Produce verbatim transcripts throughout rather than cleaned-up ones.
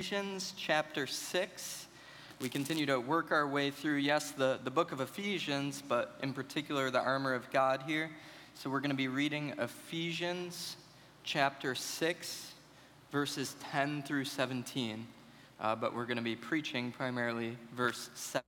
Ephesians chapter six. We continue to work our way through, yes, the, the book of Ephesians, but in particular the armor of God here. So we're going to be reading Ephesians chapter six, verses ten through seventeen. Uh, but we're going to be preaching primarily verse seven,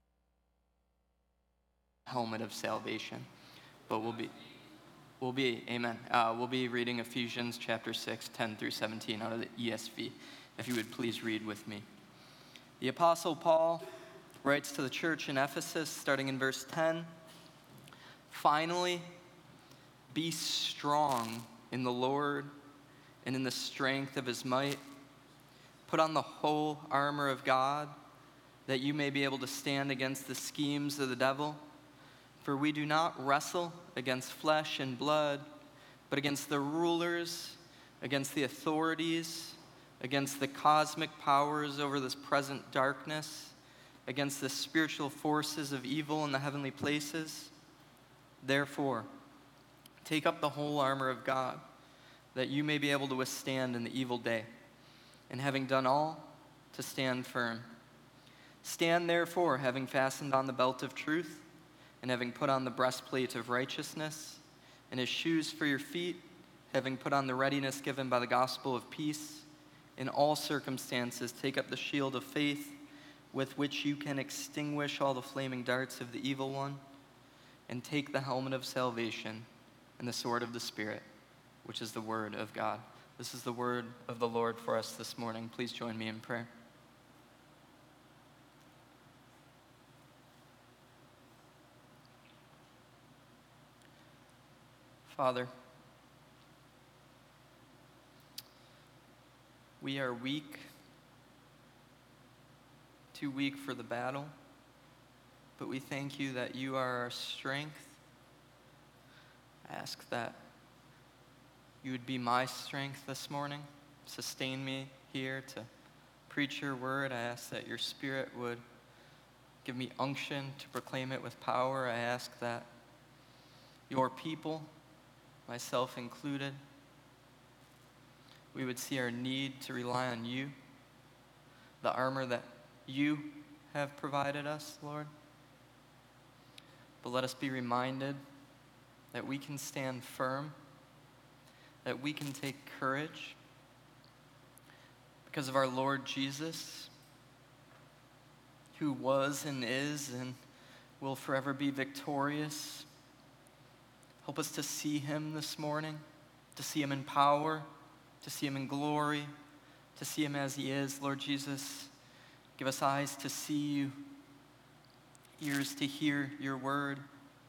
helmet of salvation. But we'll be, we'll be, amen. Uh, we'll be reading Ephesians chapter six, ten through seventeen out of the E S V. If you would please read with me. The Apostle Paul writes to the church in Ephesus, starting in verse ten, "Finally, be strong in the Lord and in the strength of his might. Put on the whole armor of God, that you may be able to stand against the schemes of the devil. For we do not wrestle against flesh and blood, but against the rulers, against the authorities, against the cosmic powers over this present darkness, against the spiritual forces of evil in the heavenly places. Therefore, take up the whole armor of God, that you may be able to withstand in the evil day, and having done all, to stand firm. Stand therefore, having fastened on the belt of truth, and having put on the breastplate of righteousness, and as shoes for your feet, having put on the readiness given by the gospel of peace. In all circumstances, take up the shield of faith, with which you can extinguish all the flaming darts of the evil one, and take the helmet of salvation and the sword of the Spirit, which is the word of God." This is the word of the Lord for us this morning. Please join me in prayer. Father, we are weak, too weak for the battle, but we thank you that you are our strength. I ask that you would be my strength this morning, sustain me here to preach your word. I ask that your Spirit would give me unction to proclaim it with power. I ask that your people, myself included, we would see our need to rely on you, the armor that you have provided us, Lord. But let us be reminded that we can stand firm, that we can take courage because of our Lord Jesus, who was and is and will forever be victorious. Help us to see him this morning, to see him in power, to see him in glory, to see him as he is. Lord Jesus, give us eyes to see you, ears to hear your word.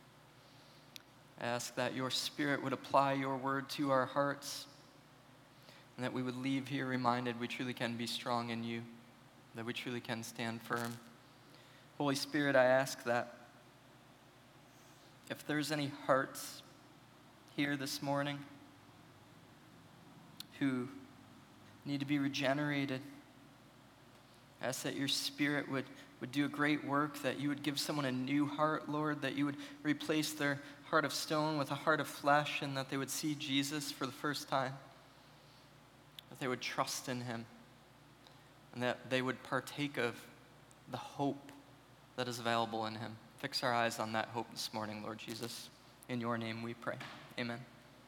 I ask that your Spirit would apply your word to our hearts, and that we would leave here reminded we truly can be strong in you, that we truly can stand firm. Holy Spirit, I ask that if there's any hearts here this morning who need to be regenerated, I ask that your Spirit would, would do a great work, that you would give someone a new heart, Lord, that you would replace their heart of stone with a heart of flesh, and that they would see Jesus for the first time, that they would trust in him, and that they would partake of the hope that is available in him. Fix our eyes on that hope this morning, Lord Jesus. In your name we pray. Amen.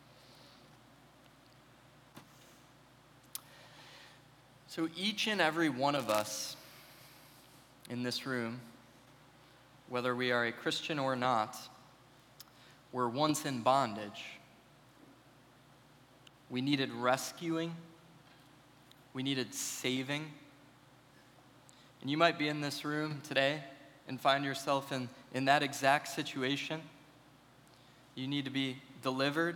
So each and every one of us in this room, whether we are a Christian or not, were once in bondage. We needed rescuing. We needed saving. And you might be in this room today and find yourself in, in that exact situation. You need to be delivered,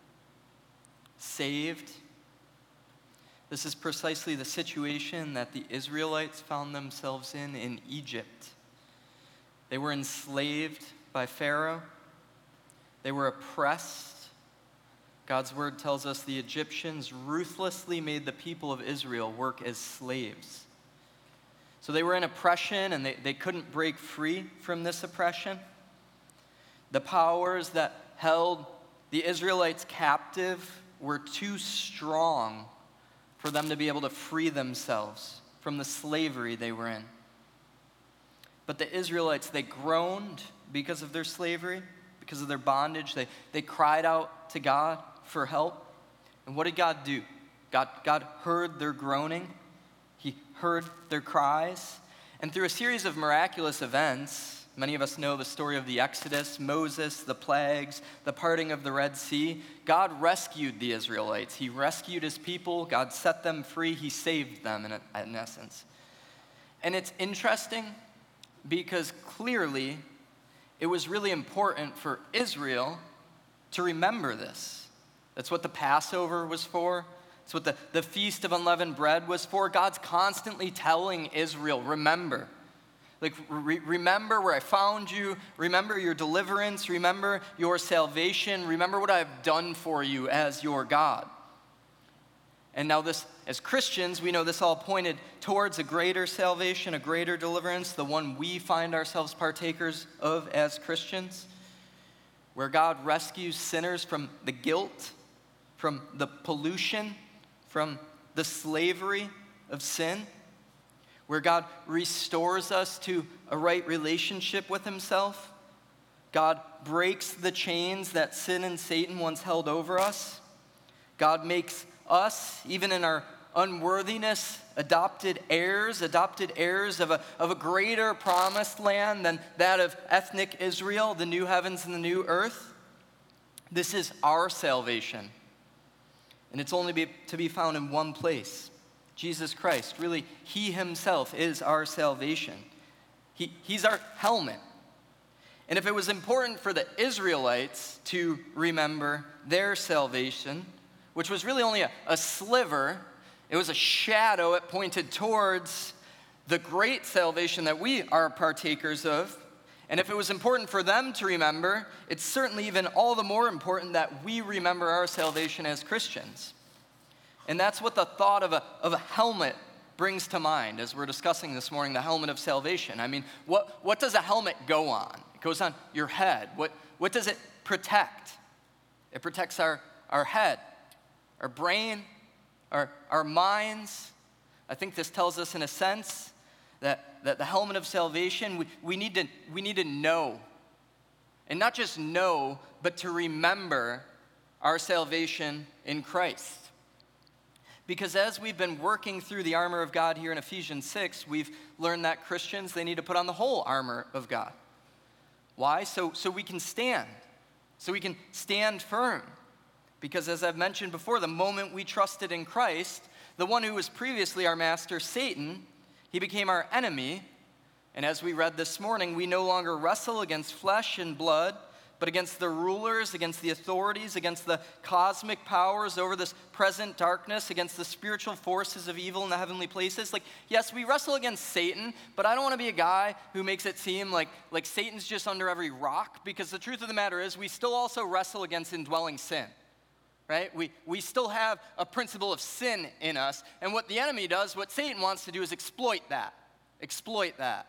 saved. This is precisely the situation that the Israelites found themselves in in Egypt. They were enslaved by Pharaoh. They were oppressed. God's word tells us the Egyptians ruthlessly made the people of Israel work as slaves. So they were in oppression, and they, they couldn't break free from this oppression. The powers that held the Israelites captive were too strong for them to be able to free themselves from the slavery they were in. But the Israelites, they groaned because of their slavery, because of their bondage. They, they cried out to God for help. And what did God do? God, God heard their groaning. He heard their cries. And through a series of miraculous events, many of us know the story of the Exodus, Moses, the plagues, the parting of the Red Sea. God rescued the Israelites. He rescued his people. God set them free. He saved them, in, in essence. And it's interesting because clearly it was really important for Israel to remember this. That's what the Passover was for. It's what the, the Feast of Unleavened Bread was for. God's constantly telling Israel, remember. Like, re- remember where I found you. Remember your deliverance. Remember your salvation. Remember what I've done for you as your God. And now this, as Christians, we know this all pointed towards a greater salvation, a greater deliverance, the one we find ourselves partakers of as Christians, where God rescues sinners from the guilt, from the pollution, from the slavery of sin, where God restores us to a right relationship with himself. God breaks the chains that sin and Satan once held over us. God makes us, even in our unworthiness, adopted heirs, adopted heirs of a, of a greater promised land than that of ethnic Israel, the new heavens and the new earth. This is our salvation. And it's only be, to be found in one place, Jesus Christ. Really, he himself is our salvation. He, he's our helmet. And if it was important for the Israelites to remember their salvation, which was really only a, a sliver, it was a shadow, it pointed towards the great salvation that we are partakers of. And if it was important for them to remember, it's certainly even all the more important that we remember our salvation as Christians. And that's what the thought of a, of a helmet brings to mind as we're discussing this morning, the helmet of salvation. I mean, what, what does a helmet go on? It goes on your head. What, what does it protect? It protects our, our head, our brain, our, our minds. I think this tells us in a sense that, that the helmet of salvation, we, we, need to, we need to know. And not just know, but to remember our salvation in Christ. Because as we've been working through the armor of God here in Ephesians six, we've learned that Christians, they need to put on the whole armor of God. Why? So, so we can stand. So we can stand firm. Because as I've mentioned before, the moment we trusted in Christ, the one who was previously our master, Satan, he became our enemy. And as we read this morning, we no longer wrestle against flesh and blood, but against the rulers, against the authorities, against the cosmic powers over this present darkness, against the spiritual forces of evil in the heavenly places. Like, yes, we wrestle against Satan, but I don't want to be a guy who makes it seem like, like Satan's just under every rock, because the truth of the matter is we still also wrestle against indwelling sin. Right? We, we still have a principle of sin in us, and what the enemy does, what Satan wants to do is exploit that. Exploit that.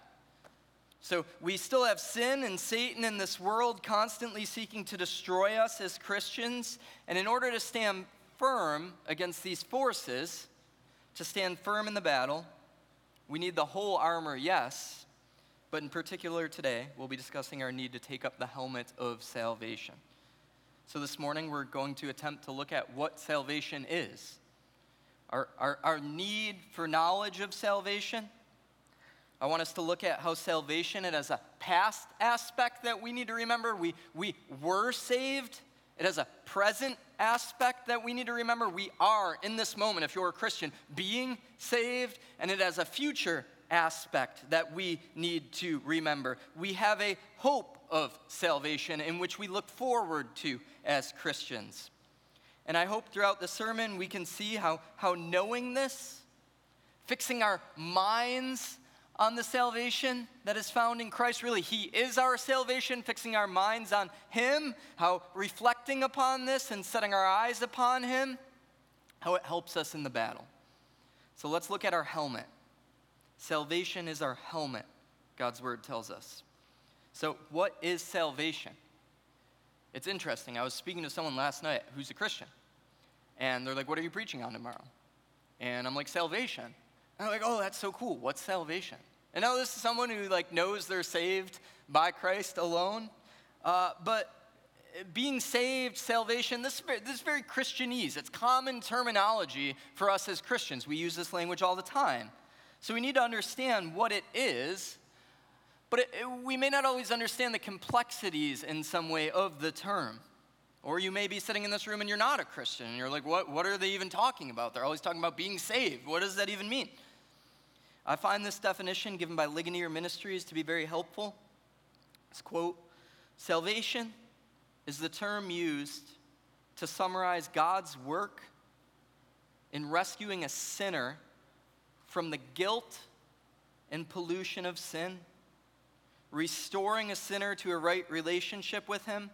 So we still have sin and Satan in this world constantly seeking to destroy us as Christians, and in order to stand firm against these forces, to stand firm in the battle, we need the whole armor, yes, but in particular today, we'll be discussing our need to take up the helmet of salvation. So this morning, we're going to attempt to look at what salvation is, our, our, our need for knowledge of salvation. I want us to look at how salvation, it has a past aspect that we need to remember. We, we were saved. It has a present aspect that we need to remember. We are, in this moment, if you're a Christian, being saved. And it has a future aspect that we need to remember. We have a hope of salvation in which we look forward to as Christians. And I hope throughout the sermon we can see how, how knowing this, fixing our minds on the salvation that is found in Christ, really, he is our salvation, fixing our minds on him, how reflecting upon this and setting our eyes upon him, how it helps us in the battle. So let's look at our helmet. Salvation is our helmet, God's word tells us. So what is salvation? It's interesting. I was speaking to someone last night who's a Christian, and they're like, what are you preaching on tomorrow? And I'm like, salvation. And I'm like, oh, that's so cool. What's salvation? And now this is someone who like knows they're saved by Christ alone. Uh, but being saved, salvation, this is, very, this is very Christianese. It's common terminology for us as Christians. We use this language all the time. So we need to understand what it is, but it, it, we may not always understand the complexities in some way of the term. Or you may be sitting in this room and you're not a Christian, and you're like, what, what are they even talking about? They're always talking about being saved. What does that even mean? I find this definition given by Ligonier Ministries to be very helpful. It's, quote, salvation is the term used to summarize God's work in rescuing a sinner from the guilt and pollution of sin, restoring a sinner to a right relationship with him,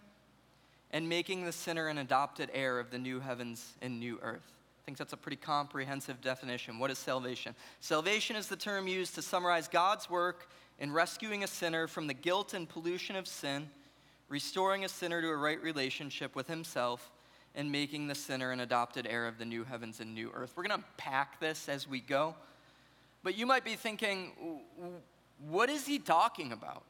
and making the sinner an adopted heir of the new heavens and new earth. I think that's a pretty comprehensive definition. What is salvation? Salvation is the term used to summarize God's work in rescuing a sinner from the guilt and pollution of sin, restoring a sinner to a right relationship with himself, and making the sinner an adopted heir of the new heavens and new earth. We're going to unpack this as we go. But you might be thinking, what is he talking about?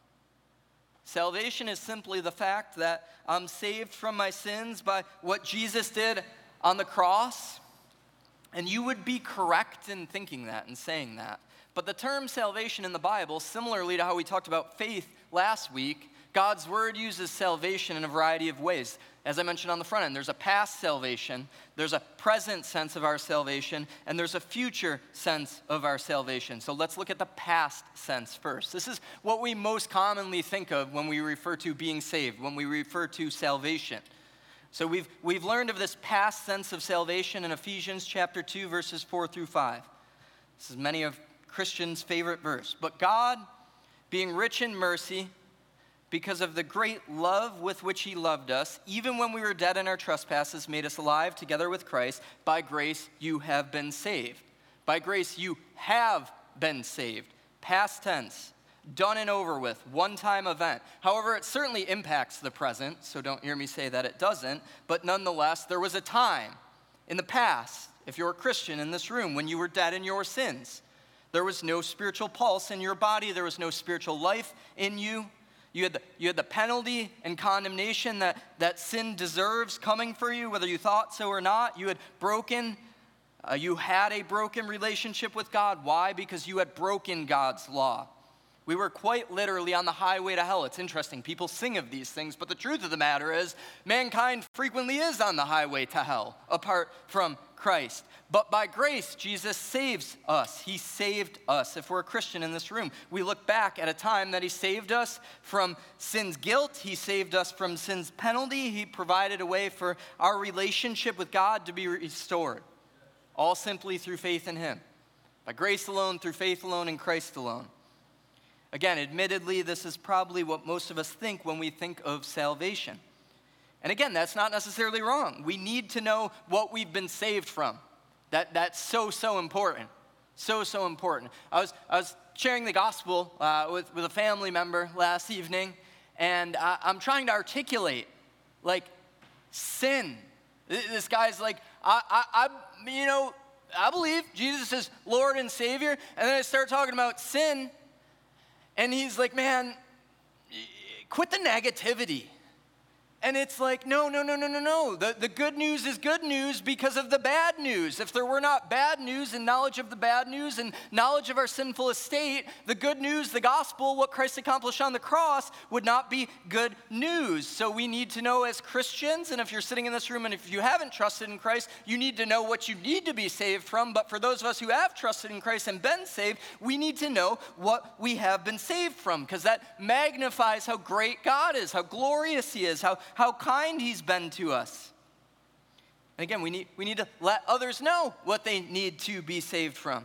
Salvation is simply the fact that I'm saved from my sins by what Jesus did on the cross. And you would be correct in thinking that and saying that. But the term salvation in the Bible, similarly to how we talked about faith last week, God's word uses salvation in a variety of ways. As I mentioned on the front end, there's a past salvation, there's a present sense of our salvation, and there's a future sense of our salvation. So let's look at the past sense first. This is what we most commonly think of when we refer to being saved, when we refer to salvation. So we've, we've learned of this past sense of salvation in Ephesians chapter two, verses four through five. This is many of Christians' favorite verse. But God, being rich in mercy, because of the great love with which he loved us, even when we were dead in our trespasses, made us alive together with Christ. By grace you have been saved. By grace you have been saved. Past tense, done and over with, one-time event. However, it certainly impacts the present, so don't hear me say that it doesn't. But nonetheless, there was a time in the past, if you're a Christian in this room, when you were dead in your sins. There was no spiritual pulse in your body. There was no spiritual life in you. You had, the, you had the penalty and condemnation that, that sin deserves coming for you, whether you thought so or not. You had broken, uh, you had a broken relationship with God. Why? Because you had broken God's law. We were quite literally on the highway to hell. It's interesting. People sing of these things, but the truth of the matter is mankind frequently is on the highway to hell apart from Christ. But by grace, Jesus saves us. He saved us. If we're a Christian in this room, we look back at a time that he saved us from sin's guilt. He saved us from sin's penalty. He provided a way for our relationship with God to be restored. All simply through faith in him. By grace alone, through faith alone, in Christ alone. Again, admittedly, this is probably what most of us think when we think of salvation. And again, that's not necessarily wrong. We need to know what we've been saved from. That, that's so, so important. So, so important. I was, I was sharing the gospel uh, with, with a family member last evening, and I, I'm trying to articulate, like, sin. This guy's like, I, I, I, you know, I believe Jesus is Lord and Savior, and then I start talking about sin, and he's like, man, quit the negativity. And it's like, no, no, no, no, no, no. The, the good news is good news because of the bad news. If there were not bad news and knowledge of the bad news and knowledge of our sinful estate, the good news, the gospel, what Christ accomplished on the cross would not be good news. So we need to know as Christians, and if you're sitting in this room and if you haven't trusted in Christ, you need to know what you need to be saved from. But for those of us who have trusted in Christ and been saved, we need to know what we have been saved from, because that magnifies how great God is, how glorious he is, how how kind he's been to us. And again, we need, we need to let others know what they need to be saved from.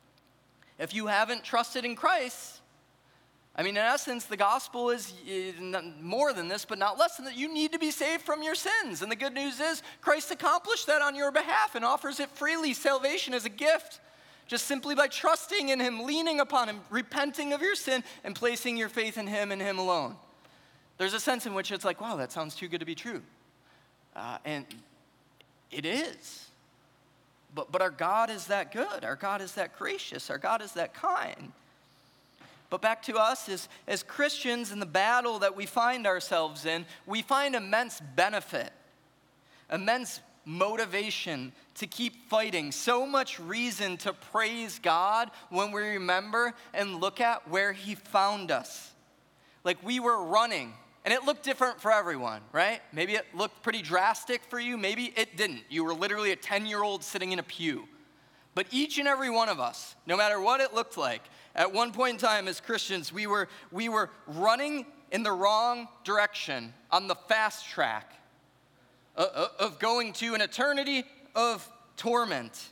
If you haven't trusted in Christ, I mean, in essence, the gospel is more than this, but not less than that. You need to be saved from your sins. And the good news is Christ accomplished that on your behalf and offers it freely. Salvation is a gift. Just simply by trusting in him, leaning upon him, repenting of your sin, and placing your faith in him and him alone. There's a sense in which it's like, wow, that sounds too good to be true. Uh, and it is. But, but our God is that good. Our God is that gracious. Our God is that kind. But back to us, as, as Christians in the battle that we find ourselves in, we find immense benefit, immense motivation to keep fighting, so much reason to praise God when we remember and look at where he found us. Like we were running, and it looked different for everyone, right? Maybe it looked pretty drastic for you, maybe it didn't. You were literally a ten-year-old sitting in a pew. But each and every one of us, no matter what it looked like, at one point in time as Christians, we were, we were running in the wrong direction on the fast track of going to an eternity of torment.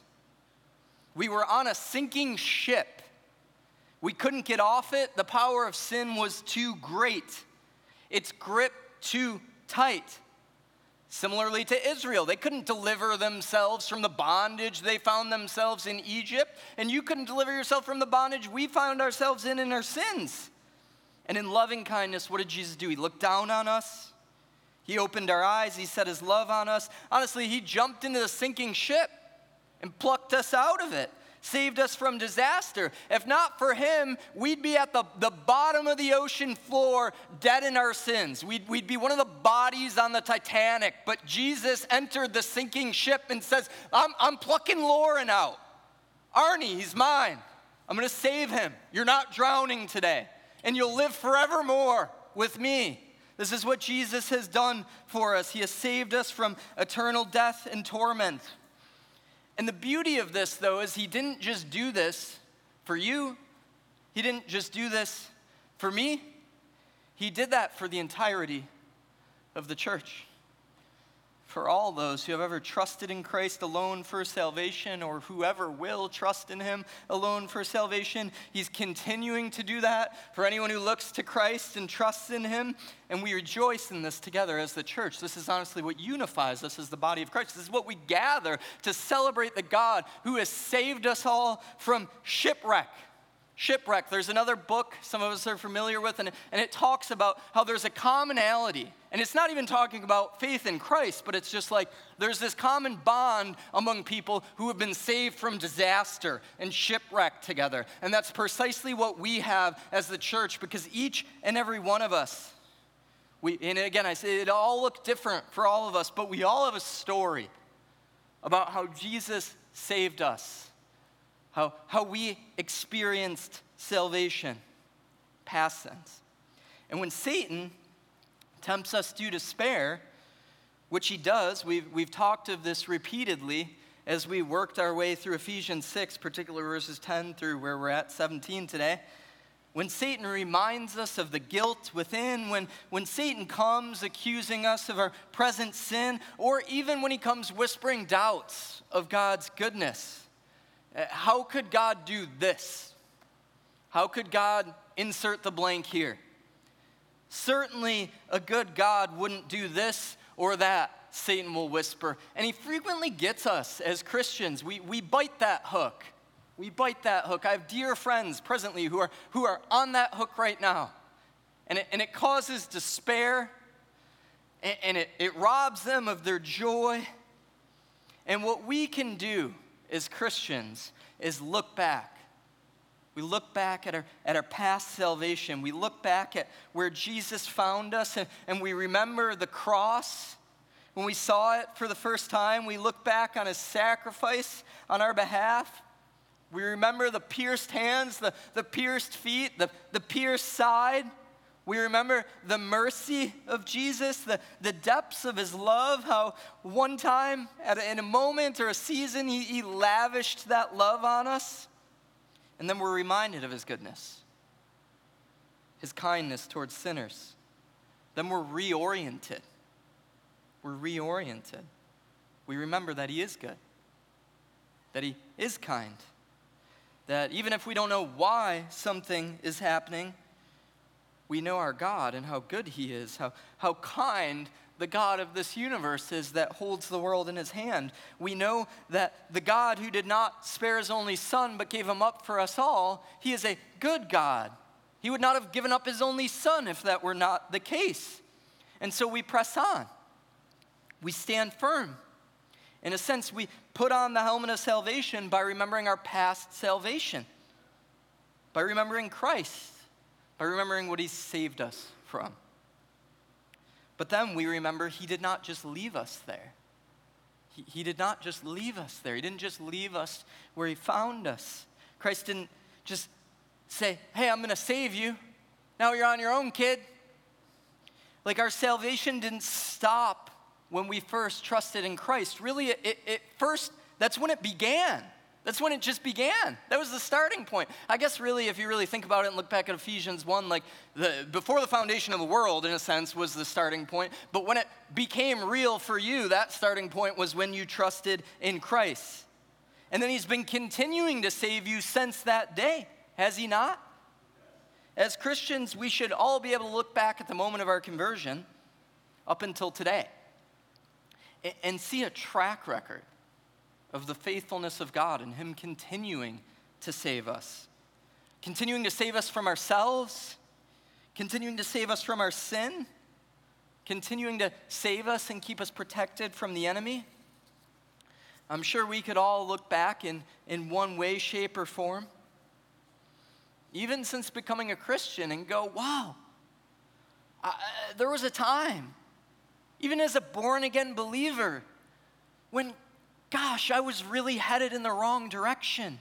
We were on a sinking ship. We couldn't get off it. The power of sin was too great. Its grip too tight. Similarly to Israel, they couldn't deliver themselves from the bondage they found themselves in Egypt, and you couldn't deliver yourself from the bondage we found ourselves in in our sins. And in loving kindness, what did Jesus do? He looked down on us. He opened our eyes. He set his love on us. Honestly, he jumped into the sinking ship and plucked us out of it, saved us from disaster. If not for him, we'd be at the, the bottom of the ocean floor, dead in our sins. We'd, we'd be one of the bodies on the Titanic. But Jesus entered the sinking ship and says, I'm, I'm plucking Lauren out. Arnie, he's mine. I'm going to save him. You're not drowning today. And you'll live forevermore with me. This is what Jesus has done for us. He has saved us from eternal death and torment. And the beauty of this, though, is he didn't just do this for you. He didn't just do this for me. He did that for the entirety of the church. For all those who have ever trusted in Christ alone for salvation, or whoever will trust in him alone for salvation, he's continuing to do that for anyone who looks to Christ and trusts in him. And we rejoice in this together as the church. This is honestly what unifies us as the body of Christ. This is what we gather to celebrate the God who has saved us all from shipwreck. Shipwreck. There's another book some of us are familiar with, and, and it talks about how there's a commonality. And it's not even talking about faith in Christ, but it's just like there's this common bond among people who have been saved from disaster and shipwreck together. And that's precisely what we have as the church, because each and every one of us, we, and again, I say it all look different for all of us, but we all have a story about how Jesus saved us. How, how we experienced salvation, past tense. And when Satan tempts us to despair, which he does, we've, we've talked of this repeatedly as we worked our way through Ephesians six, particularly verses ten through where we're at seventeen today. When Satan reminds us of the guilt within, when, when Satan comes accusing us of our present sin, or even when he comes whispering doubts of God's goodness. How could God do this? How could God insert the blank here? Certainly, a good God wouldn't do this or that, Satan will whisper. And he frequently gets us as Christians. We, we bite that hook. We bite that hook. I have dear friends presently who are, who are on that hook right now. And it, and it causes despair, and, and it, it robs them of their joy. And what we can do as Christians is look back. We look back at our, at our past salvation. We look back at where Jesus found us, and, and we remember the cross. When we saw it for the first time, we look back on his sacrifice on our behalf. We remember the pierced hands, the, the pierced feet, the, the pierced side. We remember the mercy of Jesus, the, the depths of his love, how one time at a, in a moment or a season he, he lavished that love on us. And then we're reminded of his goodness, his kindness towards sinners. Then we're reoriented. We're reoriented. We remember that he is good, that he is kind, that even if we don't know why something is happening, we know our God and how good he is, how, how kind the God of this universe is that holds the world in his hand. We know that the God who did not spare his only son but gave him up for us all, he is a good God. He would not have given up his only son if that were not the case. And so we press on. We stand firm In a sense, we put on the helmet of salvation by remembering our past salvation, by remembering Christ, by remembering what He saved us from. But then we remember He did not just leave us there. He, he did not just leave us there. He didn't just leave us where He found us. Christ didn't just say, hey, I'm going to save you. Now you're on your own, kid. Like, our salvation didn't stop when we first trusted in Christ. Really, it, it, it first, that's when it began. That's when it just began. That was the starting point. I guess really, if you really think about it and look back at Ephesians one, like the before the foundation of the world, in a sense, was the starting point. But when it became real for you, that starting point was when you trusted in Christ. And then He's been continuing to save you since that day, has He not? As Christians, we should all be able to look back at the moment of our conversion up until today and see a track record of the faithfulness of God and Him continuing to save us. Continuing to save us from ourselves, continuing to save us from our sin, continuing to save us and keep us protected from the enemy. I'm sure we could all look back in, in one way, shape, or form, even since becoming a Christian, and go, wow, I, there was a time, even as a born-again believer, when gosh, I was really headed in the wrong direction.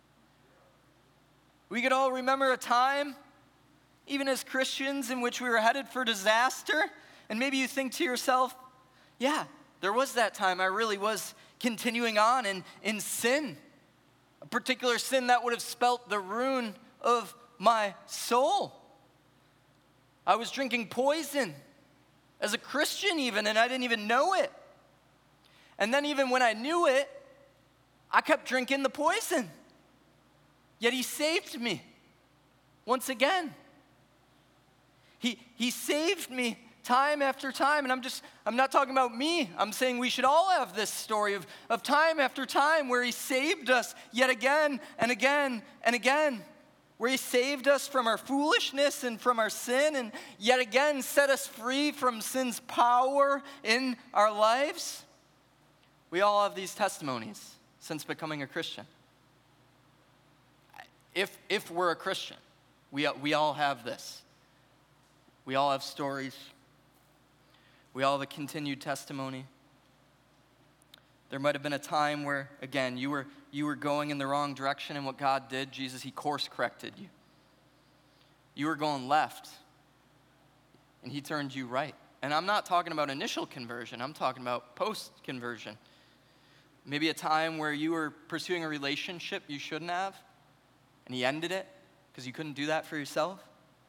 We could all remember a time, even as Christians, in which we were headed for disaster. And maybe you think to yourself, yeah, there was that time I really was continuing on in, in sin. A particular sin that would have spelt the ruin of my soul. I was drinking poison as a Christian even, and I didn't even know it. And then even when I knew it, I kept drinking the poison. Yet He saved me once again. He, he saved me time after time. And I'm just, I'm not talking about me. I'm saying we should all have this story of, of time after time where He saved us yet again and again and again. Where He saved us from our foolishness and from our sin, and yet again set us free from sin's power in our lives. We all have these testimonies since becoming a Christian. If, if we're a Christian, we, we all have this. We all have stories. We all have a continued testimony. There might have been a time where, again, you were, you were going in the wrong direction, and what God did, Jesus, He course-corrected you. You were going left, and He turned you right. And I'm not talking about initial conversion. I'm talking about post-conversion. Maybe a time where you were pursuing a relationship you shouldn't have, and He ended it because you couldn't do that for yourself.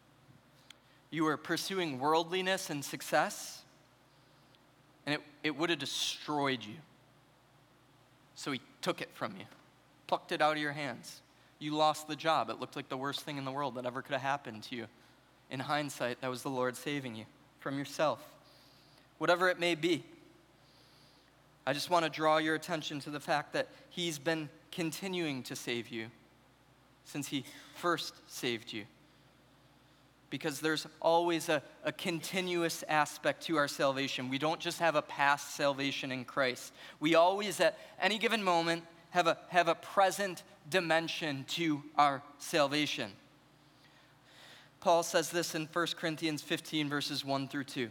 You were pursuing worldliness and success, and it, it would have destroyed you. So He took it from you, plucked it out of your hands. You lost the job. It looked like the worst thing in the world that ever could have happened to you. In hindsight, that was the Lord saving you from yourself. Whatever it may be, I just want to draw your attention to the fact that He's been continuing to save you since He first saved you. Because there's always a, a continuous aspect to our salvation. We don't just have a past salvation in Christ. We always, at any given moment, have a, have a present dimension to our salvation. Paul says this in First Corinthians fifteen, verses one through two.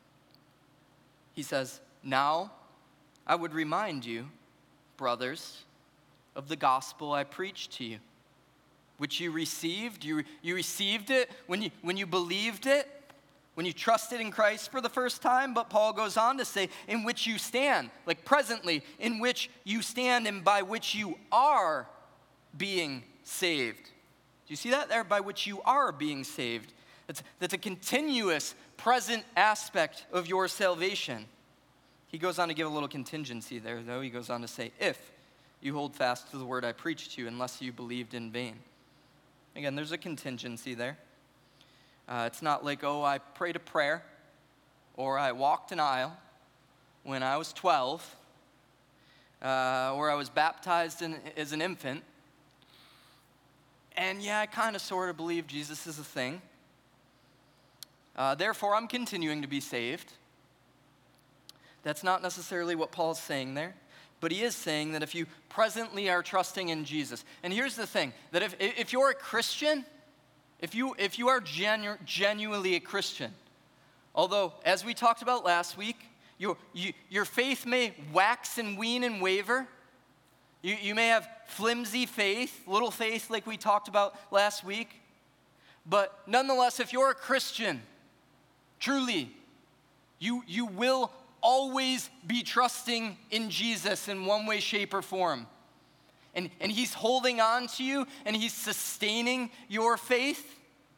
He says, now I would remind you, brothers, of the gospel I preached to you, which you received. You, you received it when you, when you believed it, when you trusted in Christ for the first time. But Paul goes on to say, in which you stand, like presently, in which you stand and by which you are being saved. Do you see that there? By which you are being saved. That's, that's a continuous present aspect of your salvation. He goes on to give a little contingency there, though. He goes on to say, if you hold fast to the word I preached to you, unless you believed in vain. Again, there's a contingency there. Uh, it's not like, oh, I prayed a prayer, or I walked an aisle when I was twelve, uh, or I was baptized in, as an infant, and yeah, I kind of sort of believe Jesus is a thing. Uh, therefore, I'm continuing to be saved. That's not necessarily what Paul's saying there. But he is saying that if you presently are trusting in Jesus, and here's the thing, that if, if you're a Christian, if you, if you are genu- genuinely a Christian, although, as we talked about last week, your, you, your faith may wax and wane and waver. You, you may have flimsy faith, little faith like we talked about last week. But nonetheless, if you're a Christian, truly, you, you will always be trusting in Jesus in one way, shape, or form. And, and he's holding on to you, and he's sustaining your faith.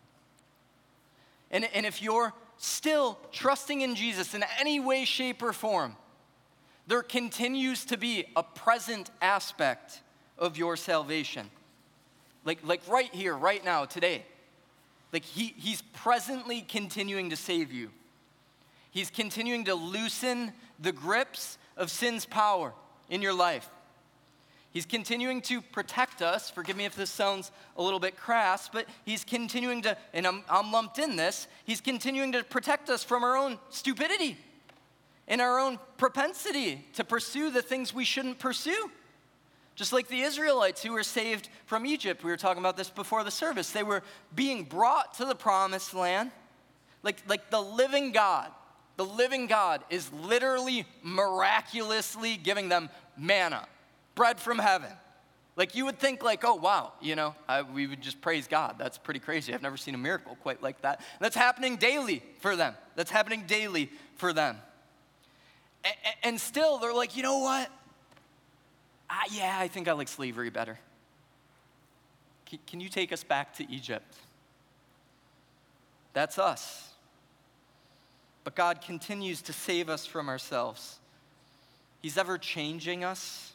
And, and if you're still trusting in Jesus in any way, shape, or form, there continues to be a present aspect of your salvation. Like, like right here, right now, today. Like he, he's presently continuing to save you. He's continuing to loosen the grips of sin's power in your life. He's continuing to protect us. Forgive me if this sounds a little bit crass, but he's continuing to, and I'm, I'm lumped in this, he's continuing to protect us from our own stupidity and our own propensity to pursue the things we shouldn't pursue. Just like the Israelites who were saved from Egypt. We were talking about this before the service. They were being brought to the promised land. Like, like the living God, the living God is literally miraculously giving them manna, bread from heaven. Like you would think like, oh, wow, you know, I, we would just praise God. That's pretty crazy. I've never seen a miracle quite like that. And that's happening daily for them. That's happening daily for them. And, and still, they're like, you know what? Uh, yeah, I think I like slavery better. Can, can you take us back to Egypt? That's us. But God continues to save us from ourselves. He's ever changing us.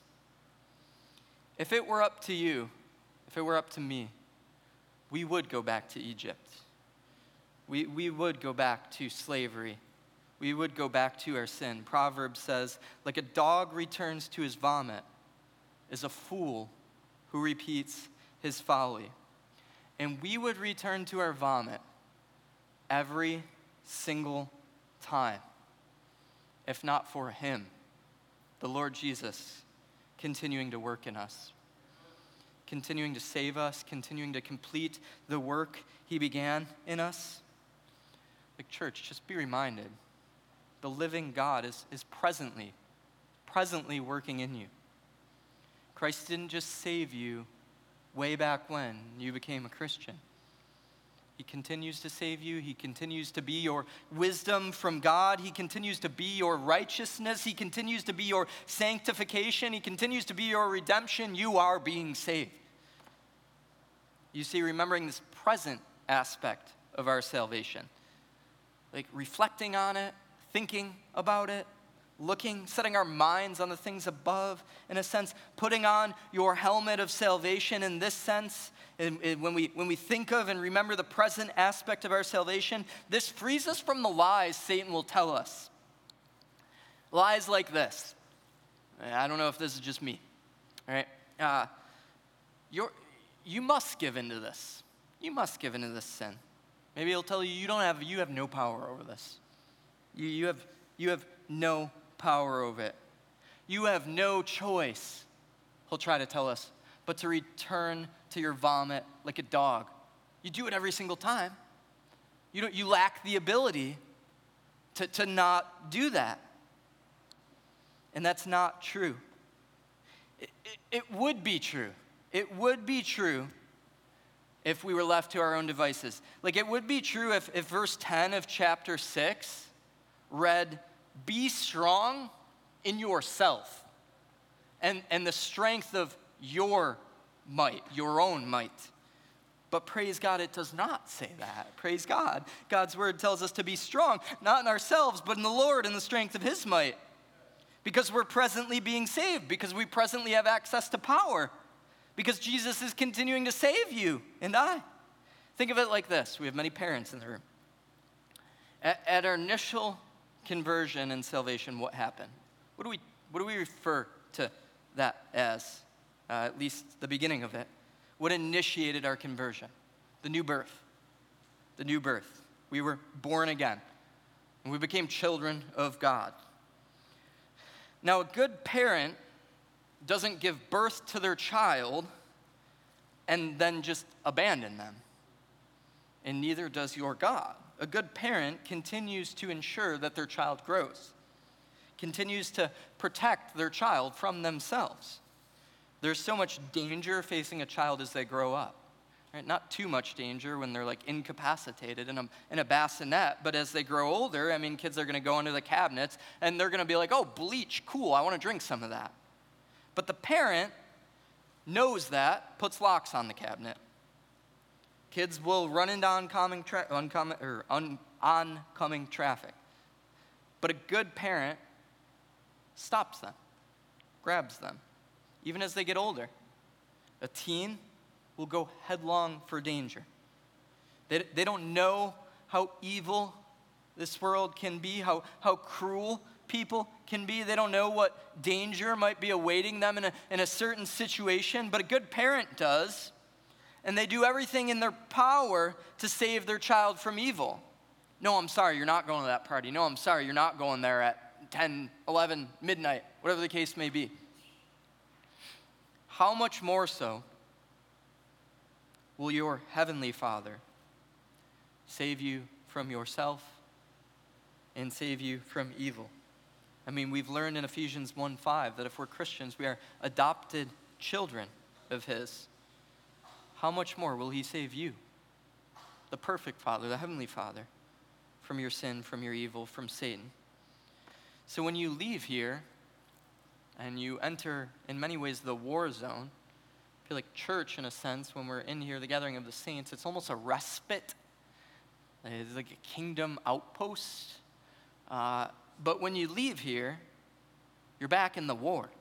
If it were up to you, if it were up to me, we would go back to Egypt. We, we would go back to slavery. We would go back to our sin. Proverbs says, like a dog returns to his vomit, is a fool who repeats his folly. And we would return to our vomit every single time, if not for him, the Lord Jesus, continuing to work in us, continuing to save us, continuing to complete the work he began in us. Like church, just be reminded, the living God is, is presently, presently working in you. Christ didn't just save you way back when you became a Christian. He continues to save you. He continues to be your wisdom from God. He continues to be your righteousness. He continues to be your sanctification. He continues to be your redemption. You are being saved. You see, remembering this present aspect of our salvation, like reflecting on it, thinking about it, looking, setting our minds on the things above, in a sense, putting on your helmet of salvation in this sense. And, and when we when we think of and remember the present aspect of our salvation, this frees us from the lies Satan will tell us. Lies like this. I don't know if this is just me. All right? Uh, you're, you must give into this. You must give into this sin. Maybe he'll tell you you don't have you have no power over this. You, you have you have no power over it. You have no choice, he'll try to tell us, but to return to your vomit like a dog. You do it every single time. You don't, you lack the ability to, to not do that. And that's not true. It, it, it would be true. It would be true if we were left to our own devices. Like it would be true if, if verse ten of chapter six read, be strong in yourself and, and the strength of your might, your own might. But praise God, it does not say that. Praise God. God's word tells us to be strong, not in ourselves, but in the Lord and the strength of his might. Because we're presently being saved, because we presently have access to power, because Jesus is continuing to save you and I. Think of it like this. We have many parents in the room. At, at our initial conversion and salvation, what happened? What do we what do we refer to that as? Uh, at least the beginning of it. What initiated our conversion? The new birth. The new birth. We were born again. And we became children of God. Now, a good parent doesn't give birth to their child and then just abandon them. And neither does your God. A good parent continues to ensure that their child grows, continues to protect their child from themselves. There's so much danger facing a child as they grow up. Right? Not too much danger when they're like incapacitated in a, in a bassinet, but as they grow older, I mean, kids are gonna go into the cabinets and they're gonna be like, oh, bleach, cool, I wanna drink some of that. But the parent knows that, puts locks on the cabinet. Kids will run into oncoming, tra- oncoming, or un- oncoming traffic. But a good parent stops them, grabs them, even as they get older. A teen will go headlong for danger. They, they don't know how evil this world can be, how, how cruel people can be. They don't know what danger might be awaiting them in a, in a certain situation, but a good parent does, and they do everything in their power to save their child from evil. No, I'm sorry, you're not going to that party. No, I'm sorry, you're not going there at ten, eleven, midnight, whatever the case may be. How much more so will your heavenly Father save you from yourself and save you from evil? I mean, we've learned in Ephesians one five that if we're Christians, we are adopted children of His. How much more will He save you, the perfect Father, the heavenly Father, from your sin, from your evil, from Satan? So when you leave here and you enter, in many ways, the war zone, I feel like church, in a sense, when we're in here, the gathering of the saints, it's almost a respite. It's like a kingdom outpost. Uh, but when you leave here, you're back in the war.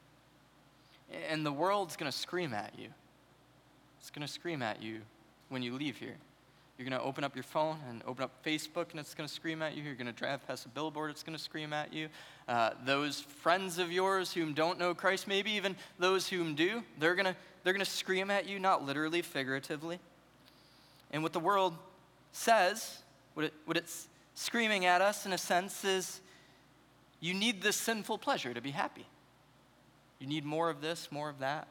And the world's going to scream at you. It's going to scream at you when you leave here. You're going to open up your phone and open up Facebook, and it's going to scream at you. You're going to drive past a billboard, it's going to scream at you. Uh, those friends of yours whom don't know Christ, maybe even those whom do, they're going to they're going to scream at you, not literally, figuratively. And what the world says, what, it, what it's screaming at us, in a sense, is you need this sinful pleasure to be happy. You need more of this, more of that.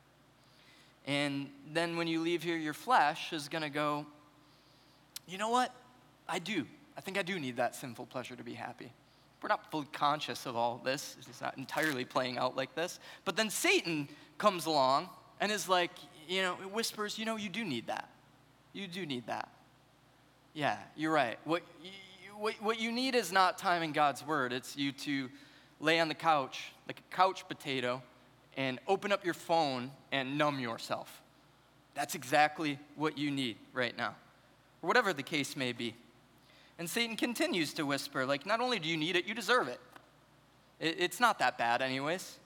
And then when you leave here, your flesh is going to go, you know what? I do. I think I do need that sinful pleasure to be happy. We're not fully conscious of all this. It's not entirely playing out like this. But then Satan comes along and is like, you know, whispers, you know, you do need that. You do need that. Yeah, you're right. What you, what, what you need is not time in God's word. It's you to lay on the couch like a couch potato and open up your phone and numb yourself. That's exactly what you need right now, or whatever the case may be. And Satan continues to whisper, like, not only do you need it, you deserve it. it it's not that bad anyways.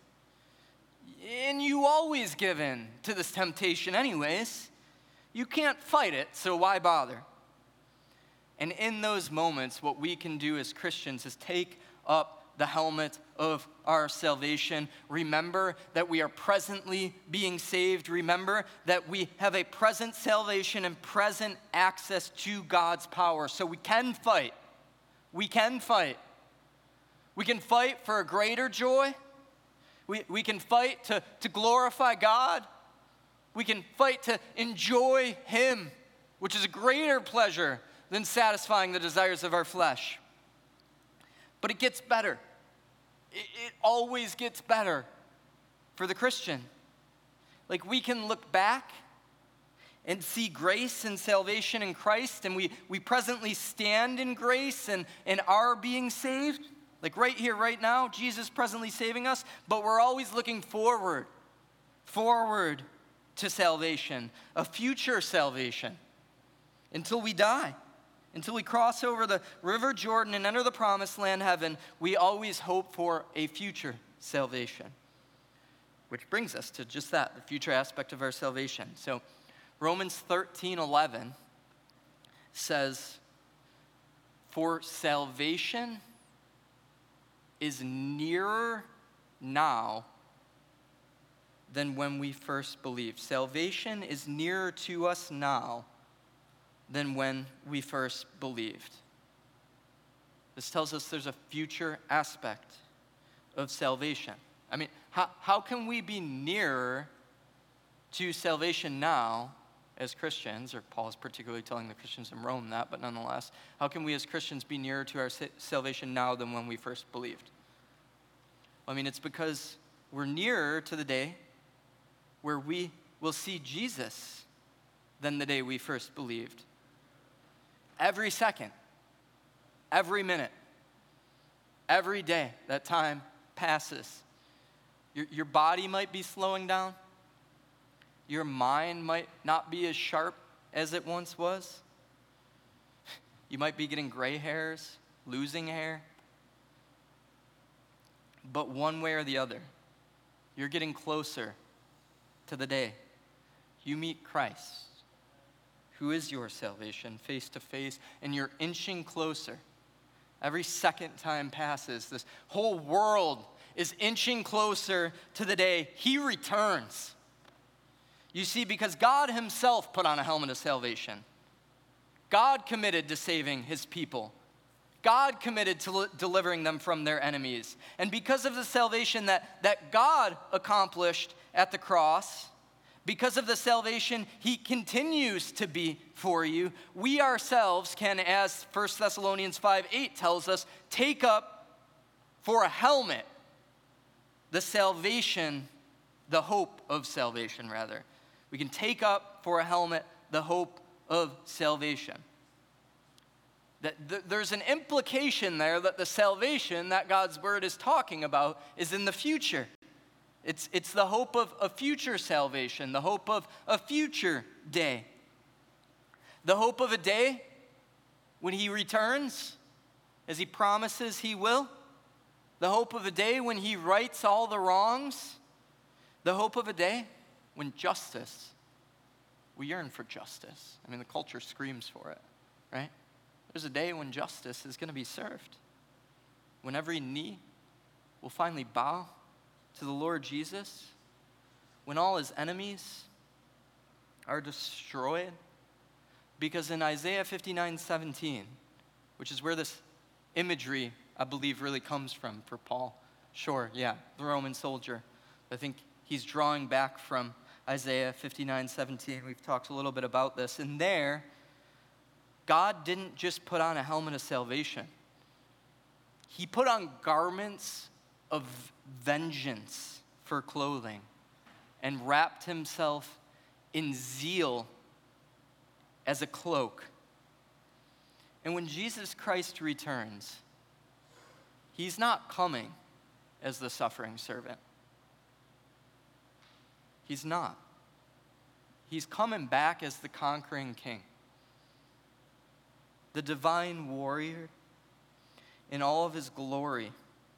And you always give in to this temptation anyways. You can't fight it, so why bother? And in those moments, what we can do as Christians is take up the helmet of our salvation. Remember that we are presently being saved. Remember that we have a present salvation and present access to God's power. So we can fight. We can fight. We can fight for a greater joy. We, we can fight to, to glorify God. We can fight to enjoy Him, which is a greater pleasure than satisfying the desires of our flesh. But it gets better. It, it always gets better for the Christian. Like, we can look back and see grace and salvation in Christ, and we, we presently stand in grace and, and are being saved. Like right here, right now, Jesus presently saving us, but we're always looking forward, forward to salvation, a future salvation, until we die. Until we cross over the river Jordan and enter the promised land, heaven, we always hope for a future salvation. Which brings us to just that, the future aspect of our salvation. So Romans thirteen eleven says, for salvation is nearer now than when we first believed. Salvation is nearer to us now than when we first believed. This tells us there's a future aspect of salvation. I mean, how, how can we be nearer to salvation now as Christians, or Paul is particularly telling the Christians in Rome that, but nonetheless, how can we as Christians be nearer to our salvation now than when we first believed? I mean, it's because we're nearer to the day where we will see Jesus than the day we first believed. Every second, every minute, every day that time passes. Your, your body might be slowing down. Your mind might not be as sharp as it once was. You might be getting gray hairs, losing hair. But one way or the other, you're getting closer to the day you meet Christ, who is your salvation, face to face, and you're inching closer. Every second time passes, this whole world is inching closer to the day he returns. You see, because God himself put on a helmet of salvation. God committed to saving his people. God committed to li- delivering them from their enemies. And because of the salvation that, that God accomplished at the cross, because of the salvation he continues to be for you, we ourselves can, as First Thessalonians five eight tells us, take up for a helmet the salvation, the hope of salvation, rather. We can take up for a helmet the hope of salvation. That th- there's an implication there that the salvation that God's word is talking about is in the future. It's, it's the hope of a future salvation, the hope of a future day. The hope of a day when he returns, as he promises he will. The hope of a day when he rights all the wrongs. The hope of a day when justice, we yearn for justice. I mean, the culture screams for it, right? There's a day when justice is going to be served. When every knee will finally bow to the Lord Jesus. When all his enemies are destroyed. Because in Isaiah fifty-nine seventeen, which is where this imagery, I believe, really comes from for Paul. Sure, yeah, the Roman soldier. I think he's drawing back from Isaiah fifty-nine seventeen. We've talked a little bit about this. And there, God didn't just put on a helmet of salvation. He put on garments of vengeance for clothing and wrapped himself in zeal as a cloak. And when Jesus Christ returns, he's not coming as the suffering servant. He's not. He's coming back as the conquering king, the divine warrior in all of his glory.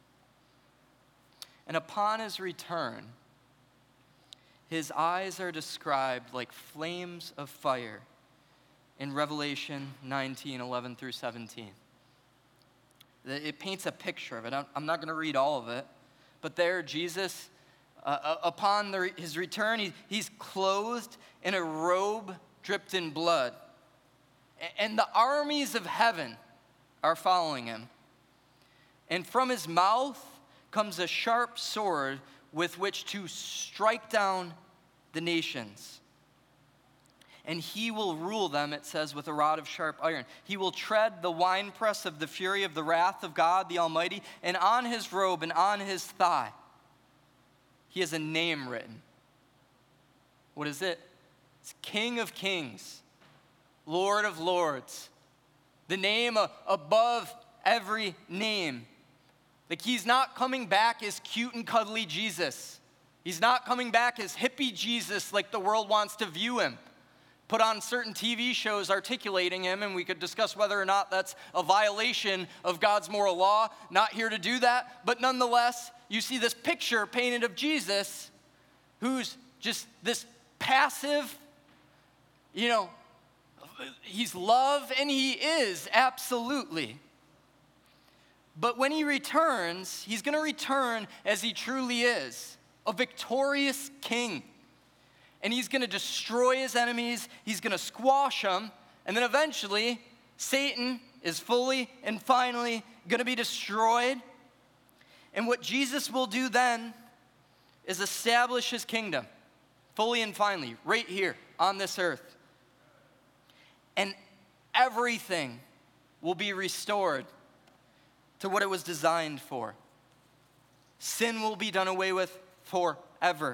And upon his return, his eyes are described like flames of fire in Revelation nineteen, eleven through seventeen. It paints a picture of it. I'm not going to read all of it, but there Jesus, uh, upon the, his return, he, he's clothed in a robe dripped in blood. And the armies of heaven are following him. And from his mouth comes a sharp sword with which to strike down the nations. And he will rule them, it says, with a rod of sharp iron. He will tread the winepress of the fury of the wrath of God the Almighty, and on his robe and on his thigh, he has a name written. What is it? It's King of Kings, Lord of Lords. The name above every name. Like, he's not coming back as cute and cuddly Jesus. He's not coming back as hippie Jesus like the world wants to view him. Put on certain T V shows articulating him, and we could discuss whether or not that's a violation of God's moral law. Not here to do that, but nonetheless, you see this picture painted of Jesus who's just this passive, you know, he's love, and he is, absolutely. But when he returns, he's going to return as he truly is, a victorious king. And he's going to destroy his enemies, he's going to squash them, and then eventually, Satan is fully and finally going to be destroyed. And what Jesus will do then is establish his kingdom fully and finally, right here on this earth. And everything will be restored to what it was designed for. Sin will be done away with forever.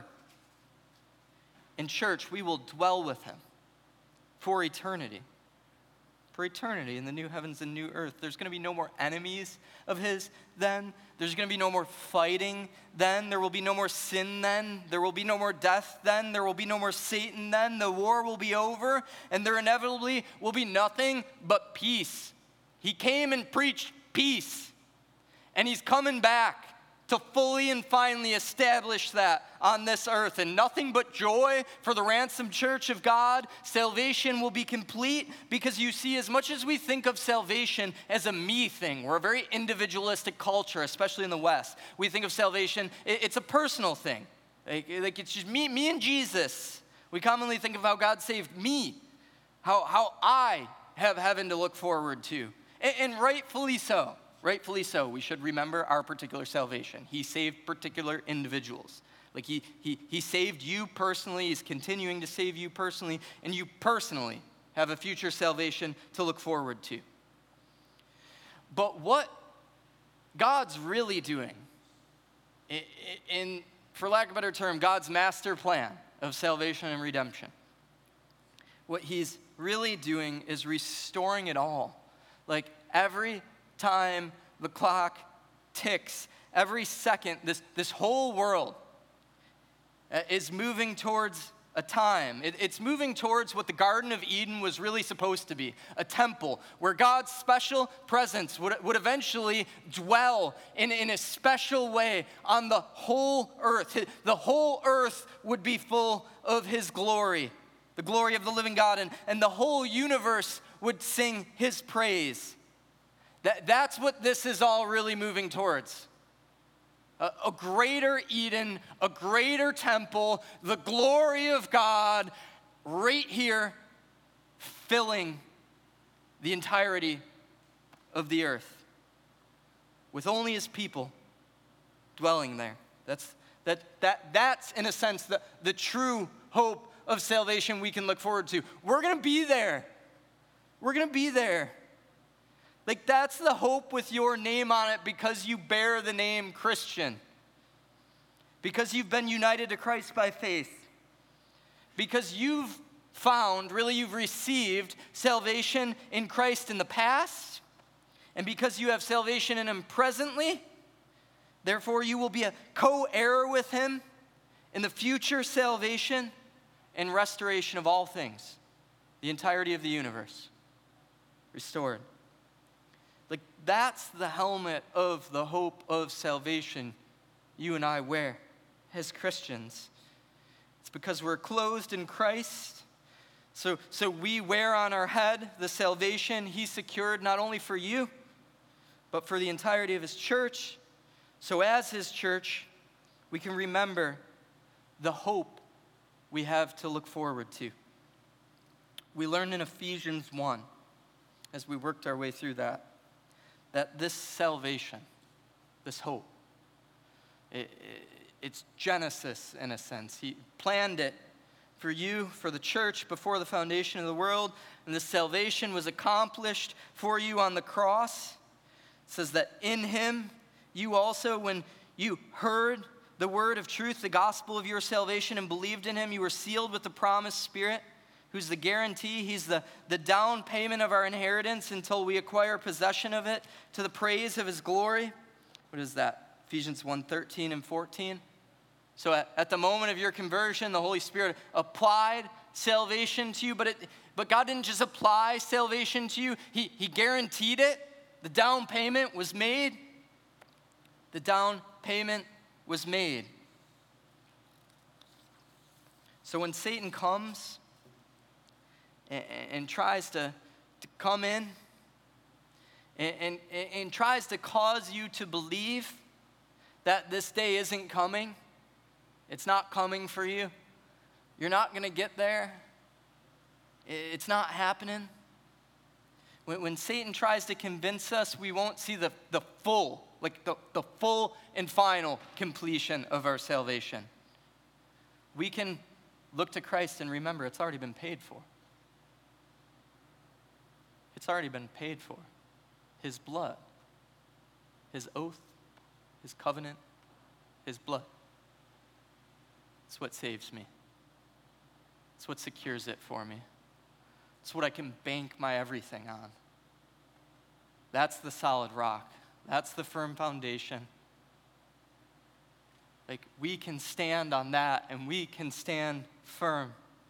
In church, we will dwell with him for eternity. For eternity in the new heavens and new earth. There's going to be no more enemies of his then. There's going to be no more fighting then. There will be no more sin then. There will be no more death then. There will be no more Satan then. The war will be over, and there inevitably will be nothing but peace. He came and preached peace, and he's coming back to fully and finally establish that on this earth. And nothing but joy for the ransomed church of God. Salvation will be complete because you see, as much as we think of salvation as a me thing, we're a very individualistic culture, especially in the West. We think of salvation, it's a personal thing. Like, like it's just me, me and Jesus. We commonly think of how God saved me, how, how I have heaven to look forward to. And, and rightfully so. Rightfully so, we should remember our particular salvation. He saved particular individuals. Like he, he, he saved you personally, he's continuing to save you personally, and you personally have a future salvation to look forward to. But what God's really doing, in, in for lack of a better term, God's master plan of salvation and redemption, what he's really doing is restoring it all. Like every time the clock ticks, every second, this, this whole world is moving towards a time. It, it's moving towards what the Garden of Eden was really supposed to be, a temple where God's special presence would, would eventually dwell in, in a special way on the whole earth. The whole earth would be full of his glory, the glory of the living God, and, and the whole universe would sing his praise. That, that's what this is all really moving towards. A, a greater Eden, a greater temple, the glory of God right here filling the entirety of the earth with only his people dwelling there. That's, that, that, that's in a sense, the, the true hope of salvation we can look forward to. We're going to be there. We're going to be there. Like, that's the hope with your name on it because you bear the name Christian. Because you've been united to Christ by faith. Because you've found, really you've received salvation in Christ in the past. And because you have salvation in him presently, therefore you will be a co-heir with him in the future salvation and restoration of all things. The entirety of the universe. Restored. Like, that's the helmet of the hope of salvation you and I wear as Christians. It's because we're clothed in Christ. So, so we wear on our head the salvation he secured not only for you, but for the entirety of his church. So as his church, we can remember the hope we have to look forward to. We learned in Ephesians one, as we worked our way through that, that this salvation, this hope, it, it, it's Genesis in a sense. He planned it for you, for the church, before the foundation of the world, and this salvation was accomplished for you on the cross. It says that in him, you also, when you heard the word of truth, the gospel of your salvation, and believed in him, you were sealed with the promised Spirit, who's the guarantee. He's the, the down payment of our inheritance until we acquire possession of it to the praise of his glory. What is that? Ephesians one, thirteen and fourteen. So at, at the moment of your conversion, the Holy Spirit applied salvation to you, but it, but God didn't just apply salvation to you. He, he guaranteed it. The down payment was made. The down payment was made. So when Satan comes and, and tries to, to come in and, and, and tries to cause you to believe that this day isn't coming, it's not coming for you, you're not going to get there, it's not happening. When, when Satan tries to convince us we won't see the, the full, like the, the full and final completion of our salvation, we can look to Christ and remember it's already been paid for. It's already been paid for. His blood, his oath, his covenant, his blood. It's what saves me. It's what secures it for me. It's what I can bank my everything on. That's the solid rock. That's the firm foundation. Like, we can stand on that, and we can stand firm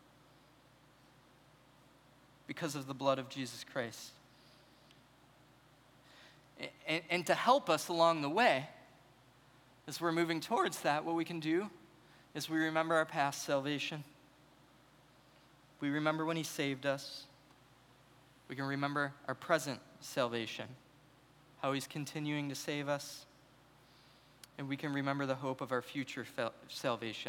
because of the blood of Jesus Christ. And, and to help us along the way, as we're moving towards that, what we can do is we remember our past salvation. We remember when he saved us. We can remember our present salvation, how he's continuing to save us. And we can remember the hope of our future fel- salvation.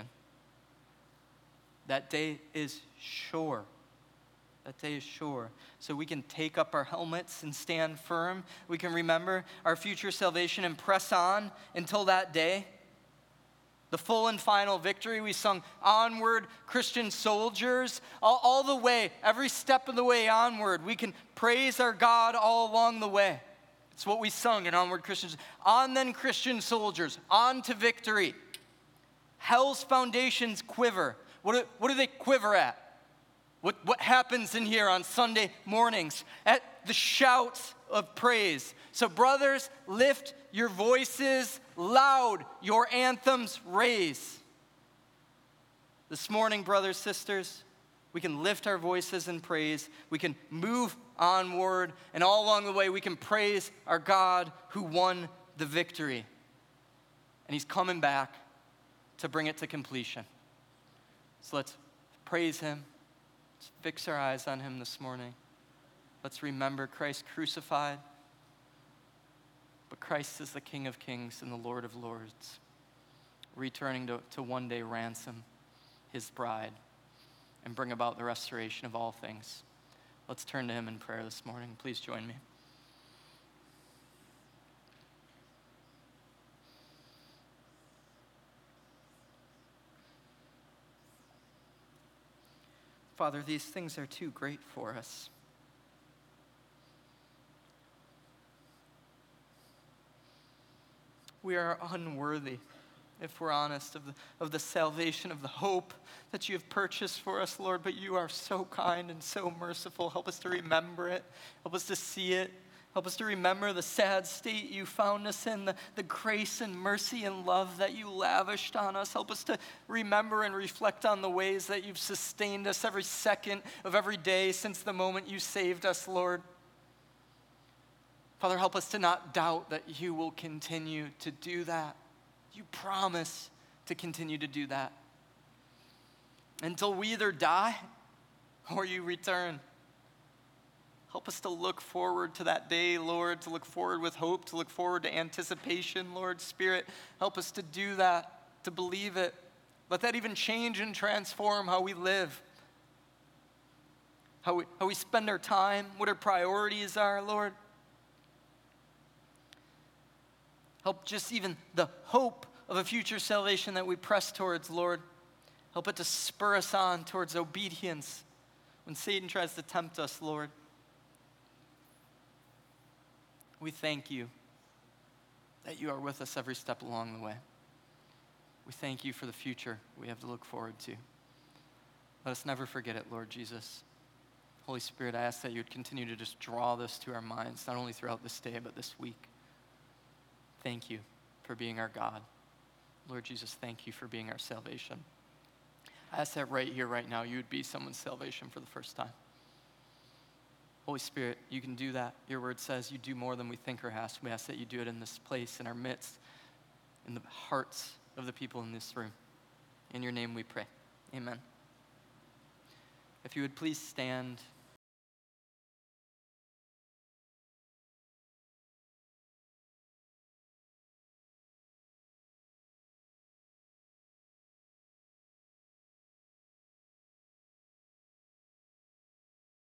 That day is sure. That day is sure. So we can take up our helmets and stand firm. We can remember our future salvation and press on until that day. The full and final victory. We sung Onward, Christian Soldiers. All, all the way, every step of the way onward, we can praise our God all along the way. It's what we sung in Onward, Christians. On then, Christian soldiers, on to victory. Hell's foundations quiver. What do, what do they quiver at? What, what happens in here on Sunday mornings? At the shouts of praise. So brothers, lift your voices loud, your anthems raise. This morning, brothers, sisters, we can lift our voices in praise. We can move onward, and all along the way, we can praise our God who won the victory. And he's coming back to bring it to completion. So let's praise him. Let's fix our eyes on him this morning. Let's remember Christ crucified. But Christ is the King of kings and the Lord of lords, returning to, to one day ransom his bride and bring about the restoration of all things. Let's turn to him in prayer this morning. Please join me. Father, these things are too great for us. We are unworthy, if we're honest, of the, of the salvation, of the hope that you have purchased for us, Lord, but you are so kind and so merciful. Help us to remember it. Help us to see it. Help us to remember the sad state you found us in, the, the grace and mercy and love that you lavished on us. Help us to remember and reflect on the ways that you've sustained us every second of every day since the moment you saved us, Lord. Father, help us to not doubt that you will continue to do that. You promise to continue to do that until we either die or you return. Help us to look forward to that day, Lord, to look forward with hope, to look forward to anticipation, Lord. Spirit, help us to do that, to believe it. Let that even change and transform how we live, how we, how we spend our time, what our priorities are, Lord. Help just even the hope of a future salvation that we press towards, Lord. Help it to spur us on towards obedience when Satan tries to tempt us, Lord. We thank you that you are with us every step along the way. We thank you for the future we have to look forward to. Let us never forget it, Lord Jesus. Holy Spirit, I ask that you would continue to just draw this to our minds, not only throughout this day, but this week. Thank you for being our God. Lord Jesus, thank you for being our salvation. I ask that right here, right now, you would be someone's salvation for the first time. Holy Spirit, you can do that. Your word says you do more than we think or ask. We ask that you do it in this place, in our midst, in the hearts of the people in this room. In your name we pray. Amen. If you would please stand.